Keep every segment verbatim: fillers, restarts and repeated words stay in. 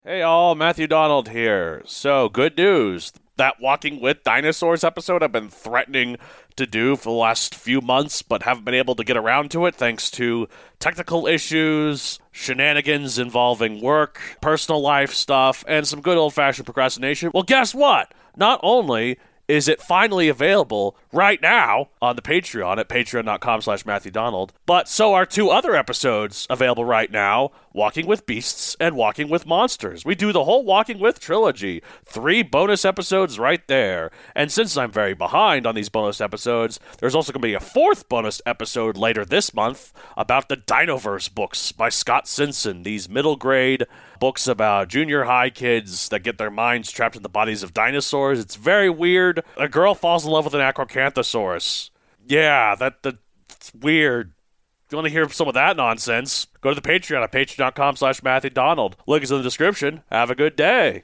Hey all, Matthew Donald here. So, good news. That Walking with Dinosaurs episode I've been threatening to do for the last few months, but haven't been able to get around to it thanks to technical issues, shenanigans involving work, personal life stuff, and some good old-fashioned procrastination. Well, guess what? Not only is it finally available right now on the Patreon at patreon.com slash Matthew Donald, but so are two other episodes available right now, Walking with Beasts and Walking with Monsters. We do the whole Walking with trilogy. Three bonus episodes right there. And since I'm very behind on these bonus episodes, there's also going to be a fourth bonus episode later this month about the Dinoverse books by Scott Simpson. These middle grade books about junior high kids that get their minds trapped in the bodies of dinosaurs. It's very weird. A girl falls in love with an Acrocanthosaurus. Yeah, that that's weird. If you want to hear some of that nonsense, go to the Patreon at patreon.com slash Matthew Donald. Link is in the description. Have a good day.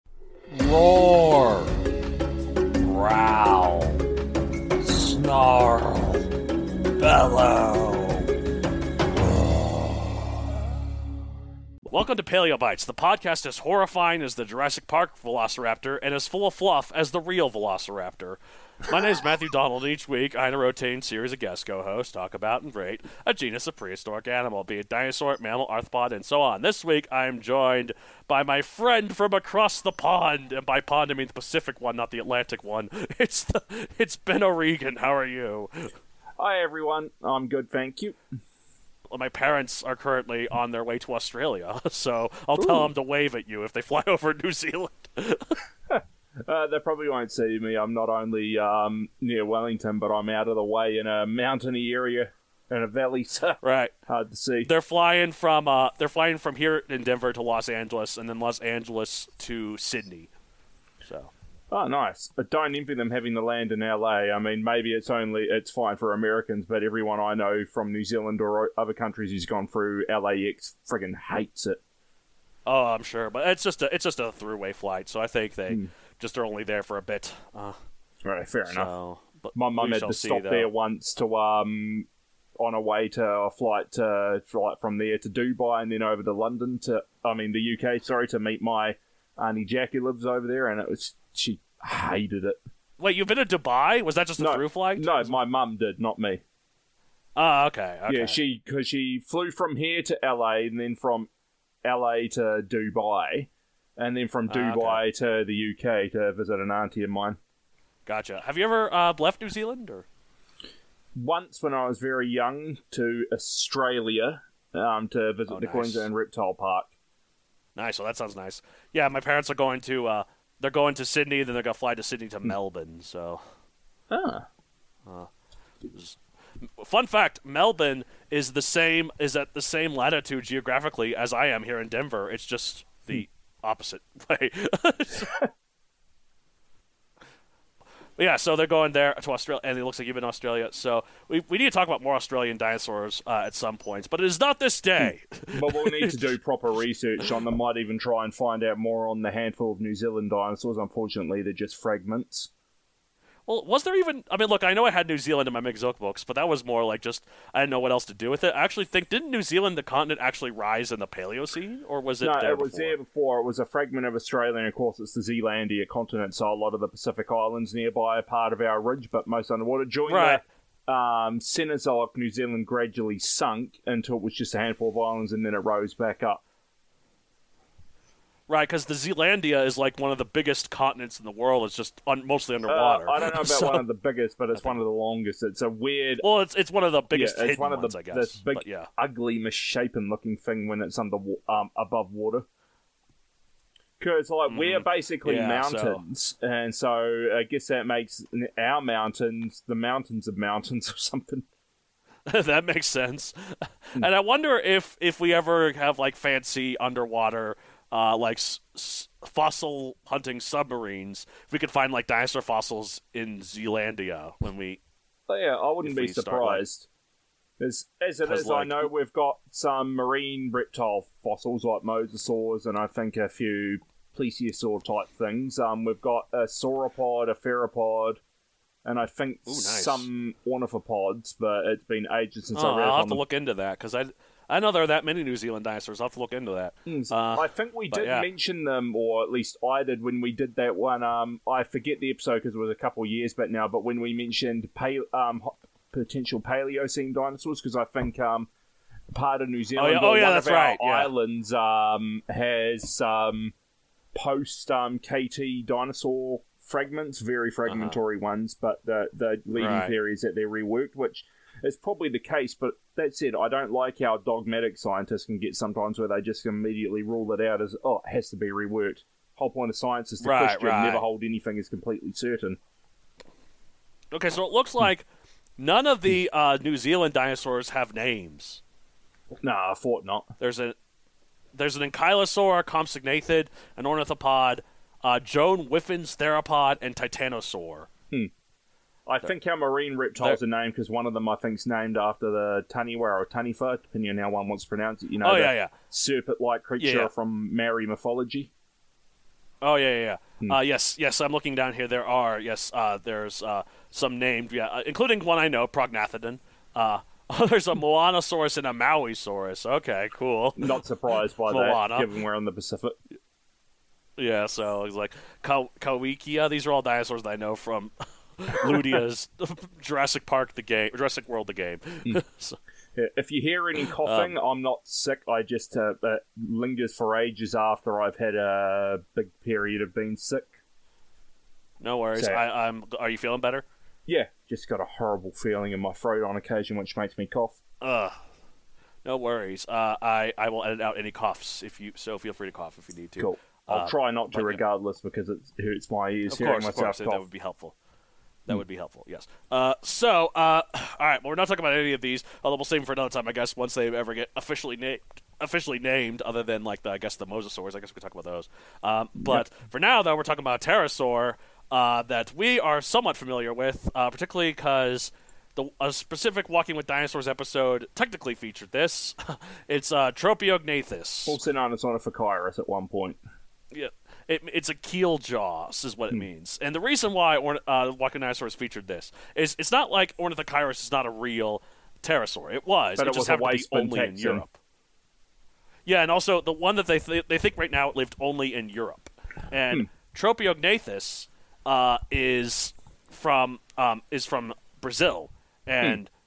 Roar, growl, snarl, bellow. Welcome to Paleobites, the podcast as horrifying as the Jurassic Park Velociraptor and as full of fluff as the real Velociraptor. My name is Matthew Donald, and each week I and a rotating series of guest co-hosts talk about and rate a genus of prehistoric animal, be it dinosaur, mammal, arthropod, and so on. This week I am joined by my friend from across the pond, and by pond I mean the Pacific one, not the Atlantic one. It's the, it's Ben O'Regan. How are you? Hi everyone, I'm good, thank you. My parents are currently on their way to Australia, so I'll Ooh. tell them to wave at you if they fly over New Zealand. uh, they probably won't see me. I'm not only um, near Wellington, but I'm out of the way in a mountainy area in a valley, so right. hard to see. They're flying from uh, they're flying from here in Denver to Los Angeles, and then Los Angeles to Sydney. So. Oh, nice. I don't envy them having to land in L A. I mean, maybe it's only it's fine for Americans, but everyone I know from New Zealand or other countries who's gone through L A X friggin' hates it. Oh, I'm sure, but it's just a it's just a throughway flight, so I think they hmm. just are only there for a bit. Uh, right, fair so, enough. But my mum had to see, stop though. there once to um on a way to a flight to flight from there to Dubai and then over to London to I mean the U K. Sorry to meet my auntie Jack who lives over there, and it was she. hated it. Wait, you've been to Dubai? Was that just a no, through flight? No, my mum did, not me. Oh, okay. okay. Yeah, she because she flew from here to L A and then from L A to Dubai, and then from Dubai uh, okay. to the U K to visit an auntie of mine. Gotcha. Have you ever uh, left New Zealand? Or once when I was very young to Australia um, to visit oh, the nice. Queensland Reptile Park. Nice. Well, that sounds nice. Yeah, my parents are going to. Uh, They're going to Sydney, then they're going to fly to Sydney to Melbourne, so... Ah. Uh, fun fact, Melbourne is the same, is at the same latitude geographically as I am here in Denver. It's just the opposite way. Yeah, so they're going there to Australia, and it looks like you've been in Australia. So we we need to talk about more Australian dinosaurs uh, at some point, but it is not this day. But we'll need to do proper research on them. Might even try and find out more on the handful of New Zealand dinosaurs. Unfortunately, they're just fragments. Well, was there even... I mean, look, I know I had New Zealand in my Mixoak books, but that was more like just... I didn't know what else to do with it. I actually think... Didn't New Zealand, the continent, actually rise in the Paleocene? Or was it no, there it was before? there before. It was a fragment of Australia, and of course it's the Zealandia continent, so a lot of the Pacific Islands nearby are part of our ridge, but most underwater. During right. the um, Cenozoic, New Zealand gradually sunk until it was just a handful of islands, and then it rose back up. Right, because the Zealandia is like one of the biggest continents in the world. It's just un- mostly underwater. Uh, I don't know about so, one of the biggest, but it's one of the longest. It's a weird... Well, it's it's one of the biggest yeah, it's hidden one of ones, the, I guess. This big, but, yeah. ugly, misshapen-looking thing when it's under um, above water. Because like mm. we're basically yeah, mountains, so. and so I guess that makes our mountains the mountains of mountains or something. That makes sense. And I wonder if if we ever have like fancy underwater... Uh, like s- s- fossil hunting submarines, if we could find like dinosaur fossils in Zealandia when we. Oh, yeah, I wouldn't be surprised. Like, as as it is, like, I know we've got some marine reptile fossils like mosasaurs, and I think a few plesiosaur type things. Um, we've got a sauropod, a theropod, and I think Ooh, nice. some ornithopods, but it's been ages since oh, I read I'll on have to them. look into that because I. I know there are that many New Zealand dinosaurs. I'll have to look into that. Mm, uh, I think we did yeah. mention them, or at least I did when we did that one. Um, I forget the episode because it was a couple of years back now, but when we mentioned pale, um, potential Paleocene dinosaurs, because I think um, part of New Zealand, oh, yeah, oh, yeah one that's of our right. yeah. islands um, has um, post um, K T dinosaur fragments, very fragmentary uh-huh. ones, but the, the leading right. theory is that they're reworked, which is probably the case, but that said, I don't like how dogmatic scientists can get sometimes where they just immediately rule it out as, oh, it has to be reworked. Whole point of science is to right, question, right. never hold anything as completely certain. Okay, so it looks like none of the uh, New Zealand dinosaurs have names. Nah, I thought not. There's a there's an ankylosaur, compsognathid, an ornithopod, uh, Joan Whiffin's theropod, and titanosaur. Hmm. I They're, think our marine reptiles are named because one of them, I think, is named after the Taniwa or Tanifa, depending on how one wants to pronounce it. You know, oh, the yeah, yeah. serpent-like creature yeah, yeah. from Maori mythology. Oh, yeah, yeah, yeah. Hmm. Uh, yes, yes, I'm looking down here. There are, yes, uh, there's uh, some named, yeah, uh, including one I know, Prognathodon. Uh, there's a Moanosaurus and a Mauisaurus. Okay, cool. Not surprised by Moana. that, given we're in the Pacific. Yeah, so it's like Ka- Kawikia. These are all dinosaurs that I know from Ludia's Jurassic Park, the game, Jurassic World, the game. Mm. so, if you hear any coughing, um, I'm not sick. I just uh, uh, lingers for ages after I've had a big period of being sick. No worries. So, I, I'm. Are you feeling better? Yeah, just got a horrible feeling in my throat on occasion, which makes me cough. Ugh. No worries. Uh, I I will edit out any coughs if you. So feel free to cough if you need to. Cool. I'll uh, try not to, but, regardless, because it hurts my ears of hearing course, myself of course, cough. that would be helpful. That would be helpful, yes. Uh, so, uh, all right, well, we're not talking about any of these, although we'll save them for another time, I guess, once they ever get officially named, officially named, other than, like, the, I guess, the mosasaurs. I guess we can talk about those. Um, but yep. for now, though, we're talking about a pterosaur uh, that we are somewhat familiar with, uh, particularly because the a specific Walking with Dinosaurs episode technically featured this. It's uh, Tropeognathus. Also known as Ornithochirus at one point. Yeah. It, it's a keel jaws, is what it hmm. means. And the reason why Orn- uh, Walking Dinosaurs featured this is it's not like Ornithochirus is not a real pterosaur. It was. But it, it just was happened a to be only Texan. in Europe. Yeah, and also the one that they th- they think right now it lived only in Europe. And hmm. Tropeognathus uh, is from um, is from Brazil, and hmm.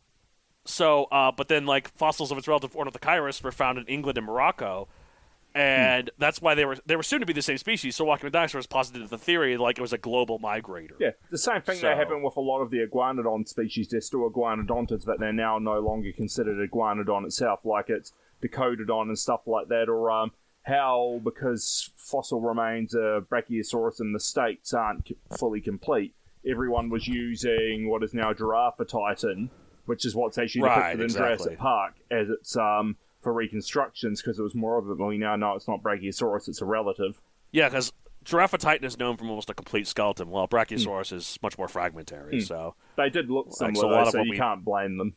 so uh, but then like fossils of its relative Ornithochirus were found in England and Morocco. And hmm. that's why they were they were soon to be the same species. So Walking with Dinosaurs posited the theory like it was a global migrator. Yeah, the same thing so, that happened with a lot of the iguanodon species. They're still iguanodontids, but they're now no longer considered iguanodon itself, like it's Dicotyledon and stuff like that. Or um, how, because fossil remains of Brachiosaurus in the States aren't fully complete, everyone was using what is now Giraffatitan, which is what's actually right, depicted exactly. in Jurassic Park, as its... um. for reconstructions, because it was more of it. Well, we now know it's not Brachiosaurus, it's a relative. Yeah, because Giraffatitan is known from almost a complete skeleton, while Brachiosaurus mm. is much more fragmentary. Mm. So they did look similar, like, so, though, so you we... can't blame them.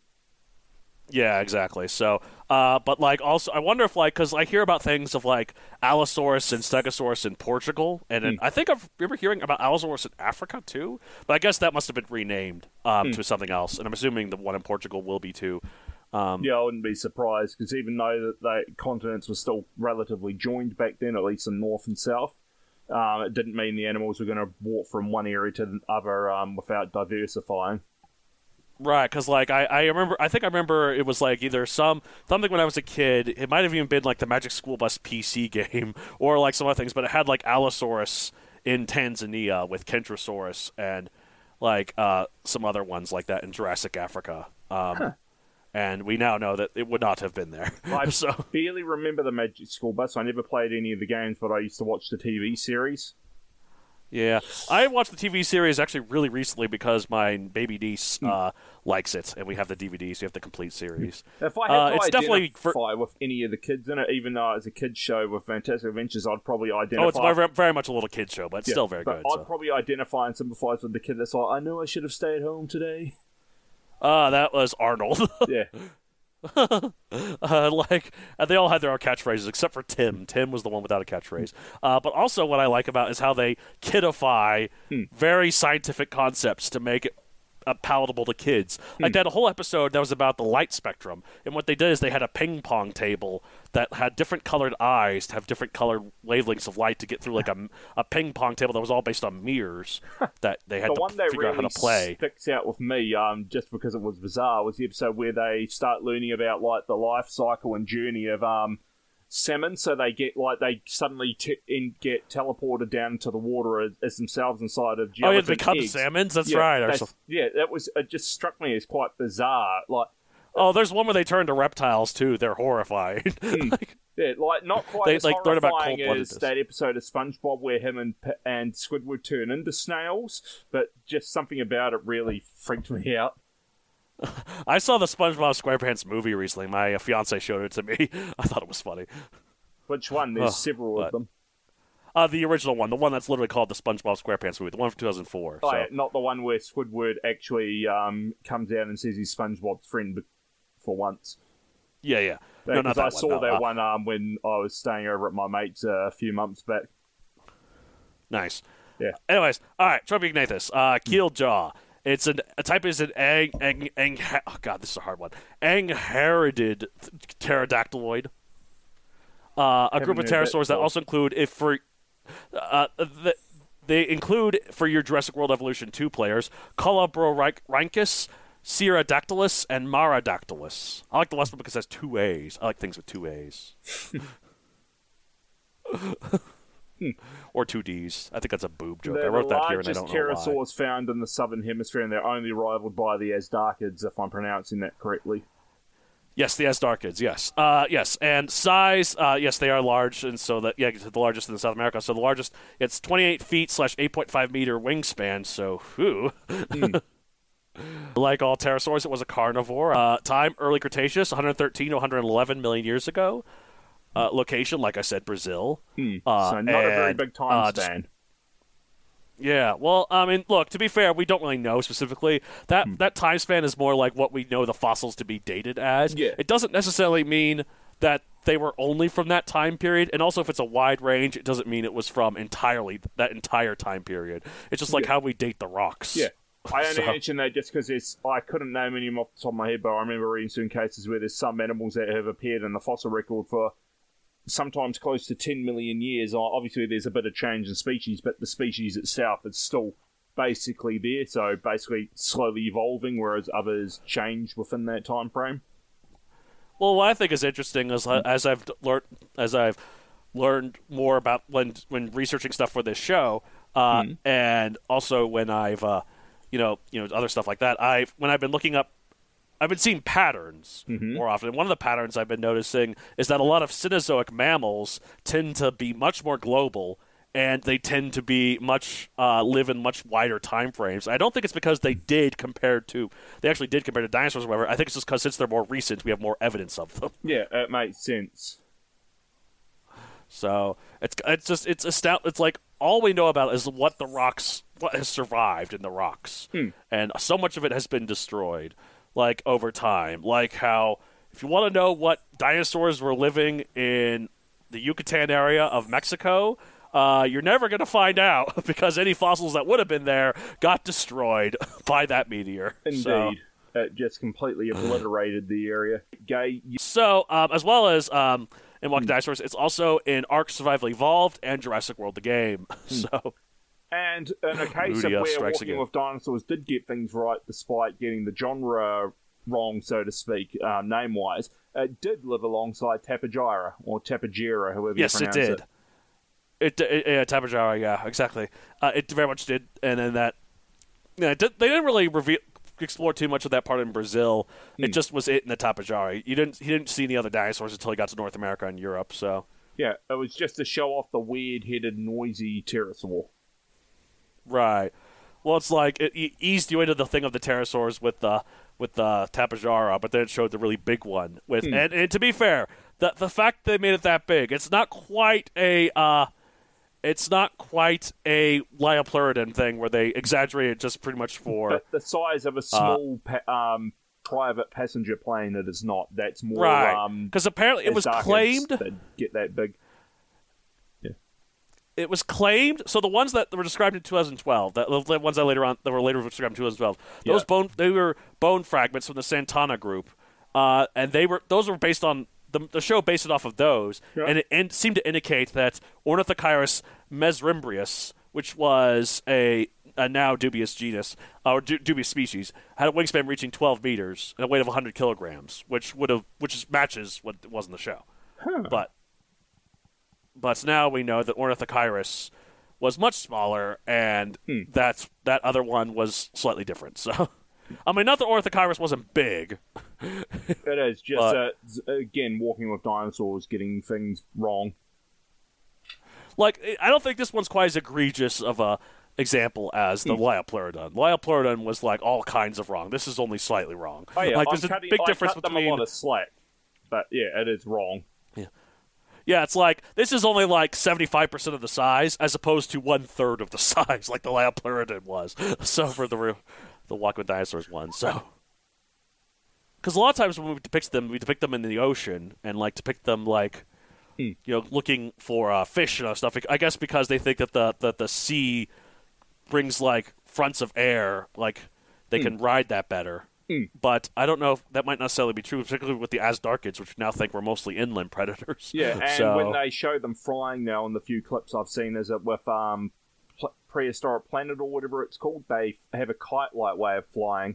Yeah, exactly. So, uh, but like, also, I wonder if like, because I hear about things of like Allosaurus and Stegosaurus in Portugal, and mm. I think I've remember hearing about Allosaurus in Africa too. But I guess that must have been renamed um, mm. to something else, and I'm assuming the one in Portugal will be too. Um, yeah, I wouldn't be surprised, because even though the continents were still relatively joined back then, at least in north and south, um, it didn't mean the animals were going to walk from one area to the other um, without diversifying. Right, because like I, I remember, I think I remember it was like either some something when I was a kid. It might have even been like the Magic School Bus P C game, or like some other things. But it had like Allosaurus in Tanzania with Kentrosaurus and like uh, some other ones like that in Jurassic Africa. Um, huh. And we now know that it would not have been there. I so. barely remember the Magic School Bus. I never played any of the games, but I used to watch the T V series. Yeah, I watched the T V series actually really recently because my baby niece mm. uh, likes it, and we have the D V Ds, so you have the complete series. If I had uh, to it's identify definitely for... with any of the kids in it, even though it's a kids show with Fantastic Adventures, I'd probably identify... Oh, it's very, very much a little kids show, but it's yeah, still very but good. I'd so. probably identify and sympathize with the kid that's like, I knew I should have stayed home today. Uh, that was Arnold. yeah. uh, like uh, they all had their own catchphrases except for Tim. Tim was the one without a catchphrase. Uh, but also, what I like about is how they kidify hmm. very scientific concepts to make it uh, palatable to kids. Hmm. Like, they had a whole episode that was about the light spectrum, and what they did is they had a ping pong table that had different colored eyes to have different colored wavelengths of light to get through like a, a ping pong table that was all based on mirrors that they had the to one that figure really out how to play. sticks out with me, um, just because it was bizarre, was the episode where they start learning about like the life cycle and journey of um. salmon, so they get like they suddenly t- in, get teleported down to the water as, as themselves inside of Oh, yeah, they gelatin become eggs. salmons. That's yeah, right. they- So- yeah, that was it. Just struck me as quite bizarre. Like, oh, there's one where they turn to reptiles too. They're horrified. like, yeah, like not quite They, as like, learn about horrifying cold-bloodedness. as that episode of SpongeBob where him and P- and Squidward turn into snails, but just something about it really freaked me out. I saw the SpongeBob SquarePants movie recently. My uh, fiance showed it to me. I thought it was funny. Which one? There's Oh, several but- of them. Uh, the original one, the one that's literally called the SpongeBob SquarePants movie, the one from two thousand four. Oh, so. yeah, not the one where Squidward actually um, comes out and says he's SpongeBob's friend be- for once. Yeah, yeah. Yeah, No, not 'cause that I one. saw no, that uh, one um, when I was staying over at my mate's uh, a few months back. Nice. Yeah. Anyways, all right, try to ignite this. Uh, keel jaw. It's an a type is an ang ang ang. Oh god, this is a hard one. Angherited pterodactyloid. Uh, a group of Haven't heard that pterosaurs that before. also include if for uh, the, they include for your Jurassic World Evolution two players Coloborhynchus, Cerodactylus, and Marodactylus. I like the last one because it has two A's. I like things with two A's. Or two D's. I think that's a boob joke. They're I wrote the that here and I largest don't know why. pterosaurs found in the southern hemisphere, and they're only rivaled by the Asdarchids, if I'm pronouncing that correctly. Yes, the Asdarchids, yes. Uh, yes, and size, uh, yes, they are large, and so that, yeah, the largest in South America. So the largest, it's twenty-eight feet slash eight point five meter wingspan, so, whew. Mm. Like all pterosaurs, it was a carnivore. Uh, time, early Cretaceous, one hundred thirteen to one hundred eleven million years ago. Uh, location, like I said, Brazil. Hmm. Uh, so not a very and, big time uh, just- span. Yeah, well, I mean, look, to be fair, we don't really know specifically. That Hmm. that time span is more like what we know the fossils to be dated as. Yeah. It doesn't necessarily mean that they were only from that time period, and also if it's a wide range, it doesn't mean it was from entirely that entire time period. It's just like Yeah. how we date the rocks. Yeah. I only So- mention that just because I couldn't name any of them off the top of my head, but I remember reading certain cases where there's some animals that have appeared in the fossil record for sometimes close to ten million years. Obviously, there's a bit of change in species, but the species itself is still basically there, so basically slowly evolving, whereas others change within that time frame. Well, what I think is interesting is uh, as I've learned as I've learned more about when when researching stuff for this show, uh, Mhm. and also when I've uh, you know you know other stuff like that. I've when I've been looking up. I've been seeing patterns Mhm. more often. And one of the patterns I've been noticing is that a lot of Cenozoic mammals tend to be much more global, and they tend to be much uh, live in much wider time frames. I don't think it's because they did compared to they actually did compared to dinosaurs or whatever. I think it's just because since they're more recent, we have more evidence of them. Yeah, it makes sense. So it's it's just it's astound. It's like all we know about is what the rocks, what has survived in the rocks, Hmm. and so much of it has been destroyed, like over time. Like how if you want to know what dinosaurs were living in the Yucatan area of Mexico, uh, you're never going to find out because any fossils that would have been there got destroyed by that meteor. Indeed. So, It just completely obliterated the area. Gay, you- so um, as well as um, in Walking Dinosaurs, it's also in Ark Survival Evolved and Jurassic World the game. So. and in a case Ludia of where strikes Walking again. with Dinosaurs did get things right despite getting the genre wrong, so to speak, um, name-wise, it did live alongside Tapejara, or Tapejara, however Yes, you it pronounce did. It, it, yeah, Tapejara, yeah, exactly. Uh, it very much did, and then that, yeah, it did, they didn't really reveal, explore too much of that part in Brazil. It Hmm. just was it in the Tapejara. You didn't, he didn't see any other dinosaurs until he got to North America and Europe. So Yeah, it was just to show off the weird-headed, noisy pterosaur. right, well, it's like it, it eased you into the thing of the pterosaurs with the with the Tapejara, but then it showed the really big one with, Hmm. and, and to be fair, the the fact they made it that big, it's not quite a. Uh, It's not quite a Liopleurodon thing where they exaggerate it just pretty much for... But the size of a small pa- um, private passenger plane, it is not. That's more... Right, um, because apparently it was Asdarchids claimed... that get that big. it was claimed. So the ones that were described in two thousand twelve, the, the ones that later on that were later described in two thousand twelve, those yeah. bone they were bone fragments from the Santana group, uh, and they were those were based on the, the show based it off of those, yeah. and it in, seemed to indicate that Ornithochirus mesrimbrius, which was a a now dubious genus, or du- dubious species, had a wingspan reaching twelve meters and a weight of one hundred kilograms, which would have, which is, matches what was in the show. Huh. But, but now we know that Ornithochirus was much smaller, and hmm. that's that other one was slightly different. So, I mean, not that Ornithochirus wasn't big. It is just but, uh, again walking with dinosaurs, getting things wrong. Like, I don't think this one's quite as egregious of a example as the Liopleurodon. Liopleurodon was like all kinds of wrong. This is only slightly wrong. Oh yeah, like I'm there's cutting, a big I difference cut between them a lot of slack, but yeah, it is wrong. Yeah, yeah. It's like this is only like seventy-five percent of the size, as opposed to one third of the size, like the Liopleurodon was. So for the the Walk with Dinosaurs one, so because a lot of times when we depict them, we depict them in the ocean and like depict them like. Hmm. You know, looking for uh, fish and stuff. I guess because they think that the that the sea brings like fronts of air, like they hmm. can ride that better. Hmm. But I don't know if that might not necessarily be true, particularly with the Asdarchids, which we now think were mostly inland predators. Yeah, and so, when they show them flying now in the few clips I've seen, is it with um, pl- Prehistoric Planet or whatever it's called, they have a kite-like way of flying.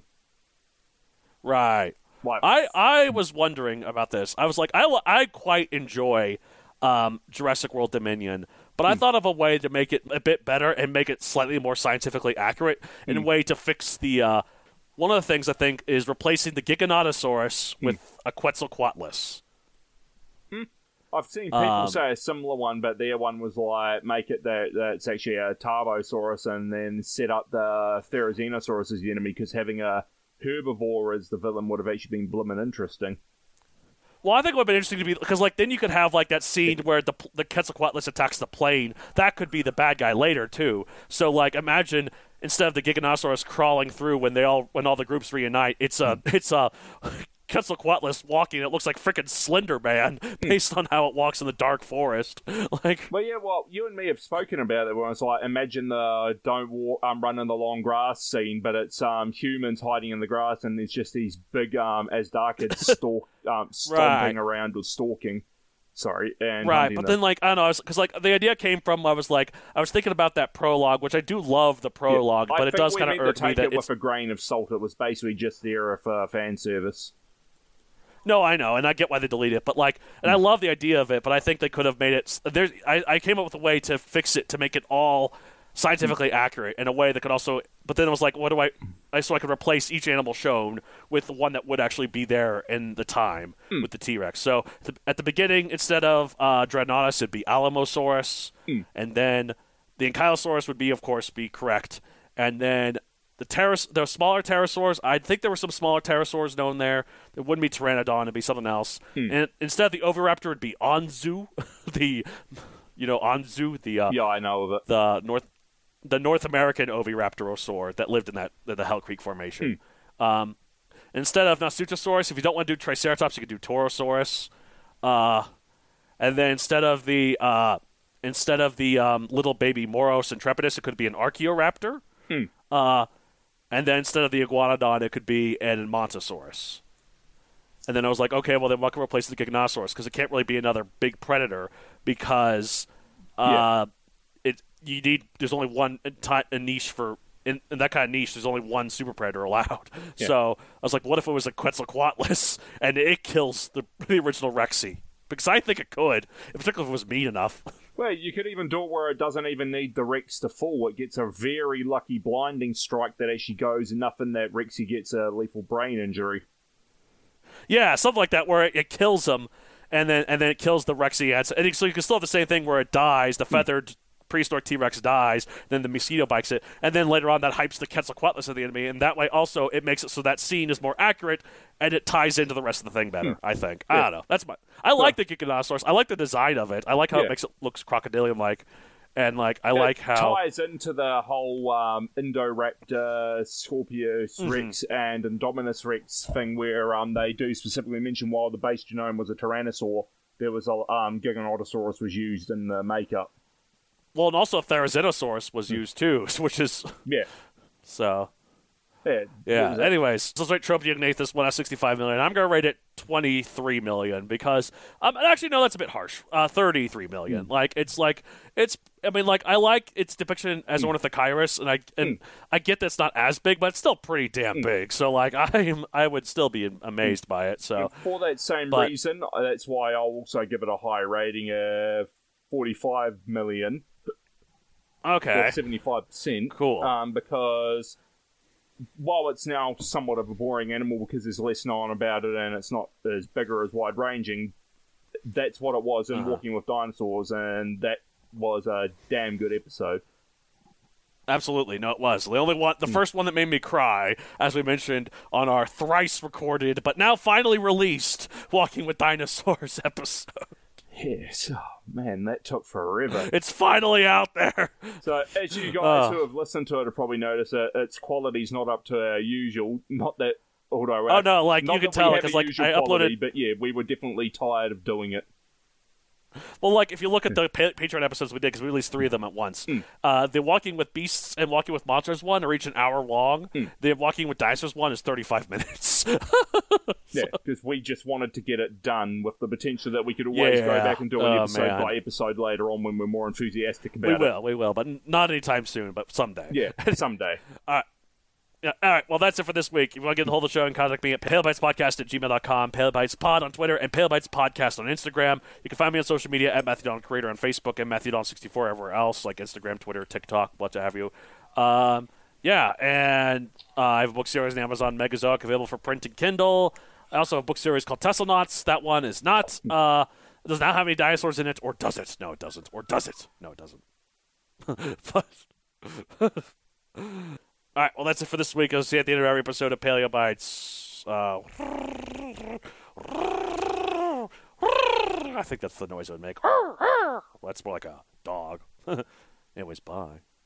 Right. Like, I, I was wondering about this. I was like, I, I quite enjoy um, Jurassic World Dominion, but I mm. thought of a way to make it a bit better and make it slightly more scientifically accurate in mm. a way to fix the... Uh, one of the things I think is replacing the Giganotosaurus mm. with a Quetzalcoatlus. Mm. I've seen people um, say a similar one, but their one was like, make it that, that it's actually a Tarbosaurus and then set up the Therizinosaurus as the enemy, because having a herbivore as the villain would have actually been blimmin' interesting. Well, I think it would have been interesting to be because, like, then you could have like that scene where the the Quetzalcoatlus attacks the plane. That could be the bad guy later too. So, like, imagine instead of the Giganotosaurus crawling through when they all when all the groups reunite, it's a it's a Quetzalcoatlus walking. It looks like frickin' Slender Man based on how it walks in the dark forest. Like, well, yeah, well, you and me have spoken about it. Where it's like, imagine the don't walk, um, run in the long grass scene, but it's um humans hiding in the grass, and there's just these big um Asdarchids stalk um stomping right. around or stalking. Sorry, and right, but the... then like I don't know, because like the idea came from I was like I was thinking about that prologue, which I do love the prologue, yeah, but it does kind of irk me that it it's with a grain of salt. It was basically just there for fan service. No, I know, and I get why they deleted it, but like, and I love the idea of it, but I think they could have made it. There's, I, I came up with a way to fix it to make it all scientifically accurate in a way that could also. But then it was like, what do I? I so I could replace each animal shown with the one that would actually be there in the time mm. with the T-Rex. So the, at the beginning, instead of uh, Dreadnoughtus, it'd be Alamosaurus, mm. and then the Ankylosaurus would be, of course, be correct, and then. The pteros- the smaller pterosaurs, I think there were some smaller pterosaurs known there. It wouldn't be Pteranodon, it'd be something else. Hmm. And instead of the Oviraptor, it'd be Anzu, the, you know, Anzu, the uh, yeah, I know of it. The North, the North American Oviraptorosaur that lived in that the Hell Creek Formation. Hmm. Um, instead of Nasutosaurus, if you don't want to do Triceratops, you could do Torosaurus. Uh, and then instead of the uh, instead of the um, little baby Moros Intrepidus, it could be an Archaeoraptor. Hmm. Uh, And then instead of the Iguanodon, it could be an Montosaurus. And then I was like, okay, well then what can replace the Giganotosaurus? Because it can't really be another big predator because uh, yeah. it you need there's only one a niche for in, in that kind of niche. There's only one super predator allowed. Yeah. So I was like, what if it was a Quetzalcoatlus and it kills the, the original Rexy? Because I think it could, particularly if it was mean enough. Well, you could even do it where it doesn't even need the Rex to fall. It gets a very lucky blinding strike that actually goes enough in that Rexy gets a lethal brain injury. Yeah, something like that, where it, it kills him, and then and then it kills the Rexy. And so you can still have the same thing where it dies, the feathered prehistoric T-Rex dies, then the mosquito bites it, and then later on that hypes the Quetzalcoatlus of the enemy, and that way also it makes it so that scene is more accurate, and it ties into the rest of the thing better, hmm. I think. Yeah. I don't know. That's my. I like the Giganotosaurus. I like the design of it. I like how yeah. it makes it looks crocodilian-like, and like I it like how ties into the whole um, Indoraptor, Scorpius mm-hmm. Rex, and Indominus Rex thing, where um, they do specifically mention while the base genome was a Tyrannosaur, there was a um, Giganotosaurus was used in the makeup. well, and also Therizinosaurus was used too, which is yeah. So. Yeah. Yeah. Anyways, so let's rate Tropiognathus one out of sixty-five million. I'm gonna rate it twenty-three million because um actually no, that's a bit harsh. Uh, thirty-three million. Mm. Like it's like it's. I mean, like I like its depiction as mm. Ornithochirus, and I and mm. I get that's not as big, but it's still pretty damn mm. big. So like I am, I would still be amazed mm. by it. So and for that same but, reason, that's why I'll also give it a high rating of forty-five million. Okay. seventy-five percent. Cool. Um, because. While it's now somewhat of a boring animal because there's less known about it and it's not as big or as wide-ranging, that's what it was in uh-huh. Walking with Dinosaurs, and that was a damn good episode. Absolutely. No, it was. The only one, the mm. first one that made me cry, as we mentioned on our thrice-recorded, but now finally released, Walking with Dinosaurs episode. Yes. Oh, man, that took forever. It's finally out there. So, as you guys uh. who have listened to it have probably noticed, it, its quality's not up to our usual. Not that, although... Oh, no, like, you can tell, because, like, I quality, uploaded... But, yeah, we were definitely tired of doing it. Well, like, if you look at the pa- Patreon episodes we did, because we released three of them at once, mm. uh, the Walking with Beasts and Walking with Monsters one are each an hour long. Mm. The Walking with Dinosaurs one is thirty-five minutes. so. Yeah, because we just wanted to get it done with the potential that we could always yeah. go back and do an oh, episode man. by episode later on when we're more enthusiastic about we it. We will, we will, but not anytime soon, but someday. Yeah, someday. All right. Yeah, all right, well, that's it for this week. If you want to get the whole of the show, and contact me at palebytespodcast at gmail dot com, palebytespod on Twitter, and palebytespodcast on Instagram. You can find me on social media at Matthew Don Creator on Facebook and Matthew Don sixty-four everywhere else, like Instagram, Twitter, TikTok, what have you. Um, yeah, and uh, I have a book series on Amazon, Megazoic, available for print and Kindle. I also have a book series called Teslanauts. That one is not, uh, it does not have any dinosaurs in it, or does it? No, it doesn't. Or does it? No, it doesn't. but... All right, well, that's it for this week. I'll see you at the end of every episode of Paleobites. Uh, I think that's the noise it would make. Well, that's more like a dog. Anyways, bye.